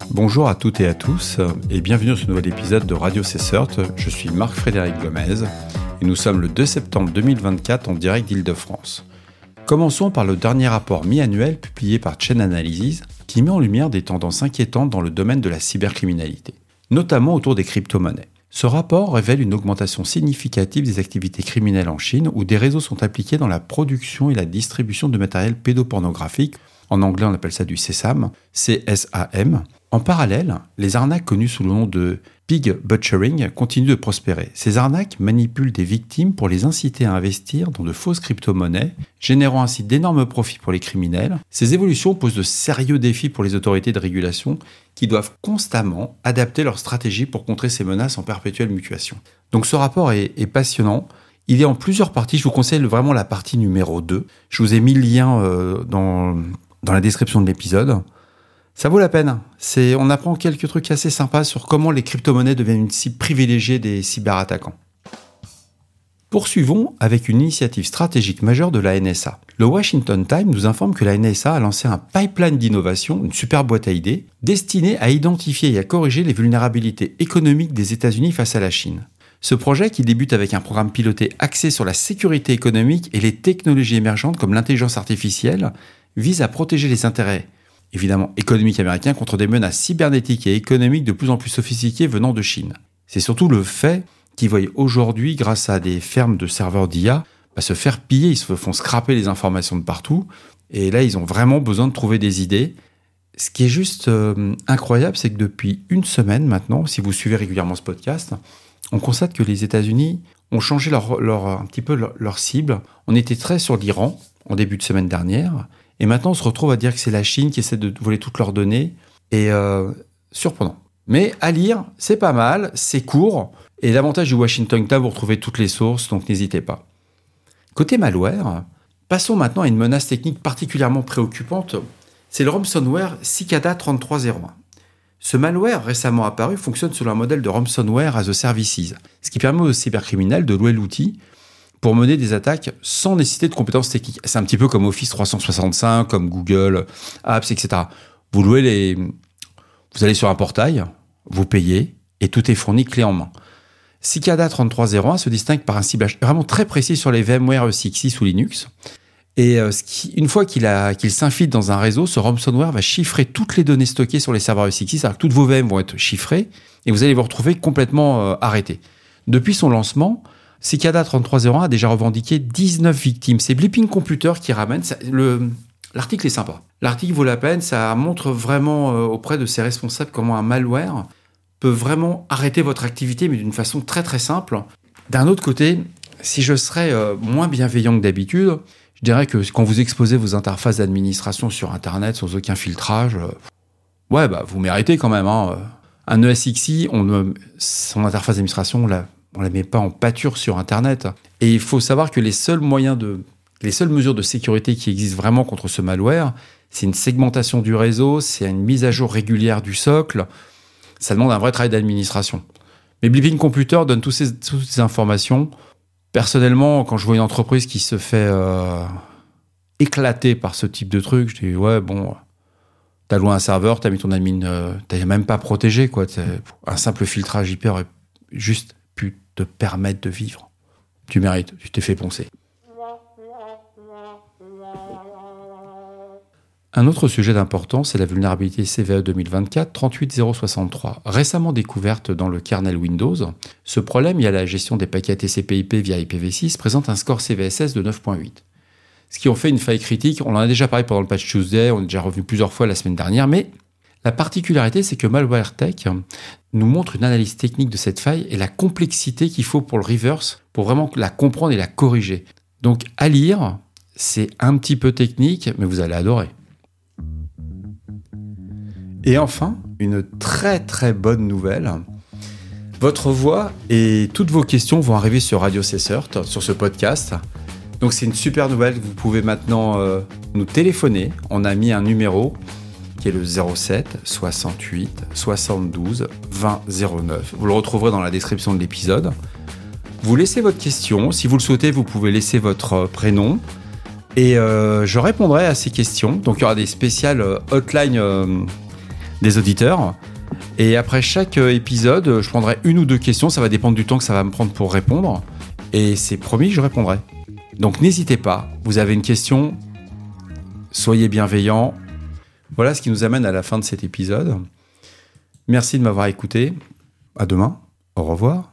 Bonjour à toutes et à tous et bienvenue sur ce nouvel épisode de Radio CSERT. Je suis Marc-Frédéric Gomez et nous sommes le 2 septembre 2024 en direct d'Île-de-France. Commençons par le dernier rapport mi-annuel publié par Chain Analysis qui met en lumière des tendances inquiétantes dans le domaine de la cybercriminalité, notamment autour des crypto-monnaies. Ce rapport révèle une augmentation significative des activités criminelles en Chine où des réseaux sont impliqués dans la production et la distribution de matériel pédopornographique. En anglais, on appelle ça du CSAM, C-S-A-M. En parallèle, les arnaques connues sous le nom de pig butchering continuent de prospérer. Ces arnaques manipulent des victimes pour les inciter à investir dans de fausses crypto-monnaies, générant ainsi d'énormes profits pour les criminels. Ces évolutions posent de sérieux défis pour les autorités de régulation qui doivent constamment adapter leur stratégie pour contrer ces menaces en perpétuelle mutation. Donc ce rapport est passionnant. Il est en plusieurs parties. Je vous conseille vraiment la partie numéro 2. Je vous ai mis le lien dans la description de l'épisode. Ça vaut la peine. On apprend quelques trucs assez sympas sur comment les crypto-monnaies deviennent une cible privilégiée des cyberattaquants. Poursuivons avec une initiative stratégique majeure de la NSA. Le Washington Times nous informe que la NSA a lancé un pipeline d'innovation, une super boîte à idées, destinée à identifier et à corriger les vulnérabilités économiques des États-Unis face à la Chine. Ce projet, qui débute avec un programme piloté axé sur la sécurité économique et les technologies émergentes comme l'intelligence artificielle, vise à protéger les intérêts, évidemment économiques américains, contre des menaces cybernétiques et économiques de plus en plus sophistiquées venant de Chine. C'est surtout le fait qu'ils voient aujourd'hui, grâce à des fermes de serveurs d'IA, se faire piller, ils se font scraper les informations de partout, et là ils ont vraiment besoin de trouver des idées. Ce qui est juste incroyable, c'est que depuis une semaine maintenant, si vous suivez régulièrement ce podcast, on constate que les États-Unis ont changé un petit peu leur cible. On était très sur l'Iran en début de semaine dernière, et maintenant on se retrouve à dire que c'est la Chine qui essaie de voler toutes leurs données, et surprenant. Mais à lire, c'est pas mal, c'est court, et l'avantage du Washington Times, vous retrouvez toutes les sources, donc n'hésitez pas. Côté malware, passons maintenant à une menace technique particulièrement préoccupante, c'est le ransomware Cicada 3301. Ce malware récemment apparu fonctionne selon un modèle de ransomware as a services, ce qui permet aux cybercriminels de louer l'outil pour mener des attaques sans nécessiter de compétences techniques. C'est un petit peu comme Office 365, comme Google, Apps, etc. Vous allez sur un portail, vous payez, et tout est fourni clé en main. Cicada 3301 se distingue par un ciblage vraiment très précis sur les VMware ECXI ou Linux. Et une fois qu'il s'infiltre dans un réseau, ce ransomware va chiffrer toutes les données stockées sur les serveurs ECXI, c'est-à-dire que toutes vos VM vont être chiffrées, et vous allez vous retrouver complètement arrêté. Depuis son lancement, Cicada 3301 a déjà revendiqué 19 victimes. C'est Blipping Computer qui ramène. L'article est sympa. L'article vaut la peine. Ça montre vraiment auprès de ses responsables comment un malware peut vraiment arrêter votre activité, mais d'une façon très très simple. D'un autre côté, si je serais moins bienveillant que d'habitude, je dirais que quand vous exposez vos interfaces d'administration sur Internet sans aucun filtrage, vous méritez quand même. Un ESXi, son interface d'administration, on la met pas en pâture sur Internet. Et il faut savoir que les seules mesures de sécurité qui existent vraiment contre ce malware, c'est une segmentation du réseau, c'est une mise à jour régulière du socle. Ça demande un vrai travail d'administration. Mais Blipping Computer donne toutes ces informations. Personnellement, quand je vois une entreprise qui se fait éclater par ce type de truc, je dis t'as loué un serveur, t'as mis ton admin, t'as même pas protégé, quoi. Un simple filtrage IP aurait juste pu te permettre de vivre. Tu mérites, tu t'es fait poncer. Un autre sujet d'importance, c'est la vulnérabilité CVE 2024 38063, récemment découverte dans le kernel Windows. Ce problème, lié à la gestion des paquets TCP/IP via IPv6, présente un score CVSS de 9.8. Ce qui en fait une faille critique. On en a déjà parlé pendant le Patch Tuesday, on est déjà revenu plusieurs fois la semaine dernière, mais la particularité, c'est que MalwareTech nous montre une analyse technique de cette faille et la complexité qu'il faut pour le reverse, pour vraiment la comprendre et la corriger. Donc à lire, c'est un petit peu technique, mais vous allez adorer. Et enfin, une très très bonne nouvelle. Votre voix et toutes vos questions vont arriver sur Radio CSERT, sur ce podcast. Donc c'est une super nouvelle, vous pouvez maintenant nous téléphoner. On a mis un numéro qui est le 07 68 72 20 09. Vous le retrouverez dans la description de l'épisode. Vous laissez votre question. Si vous le souhaitez, vous pouvez laisser votre prénom. Et je répondrai à ces questions. Donc il y aura des spéciales hotline des auditeurs. Et après chaque épisode, je prendrai 1 ou 2 questions. Ça va dépendre du temps que ça va me prendre pour répondre. Et c'est promis, je répondrai. Donc n'hésitez pas, vous avez une question, soyez bienveillants. Voilà ce qui nous amène à la fin de cet épisode. Merci de m'avoir écouté. À demain. Au revoir.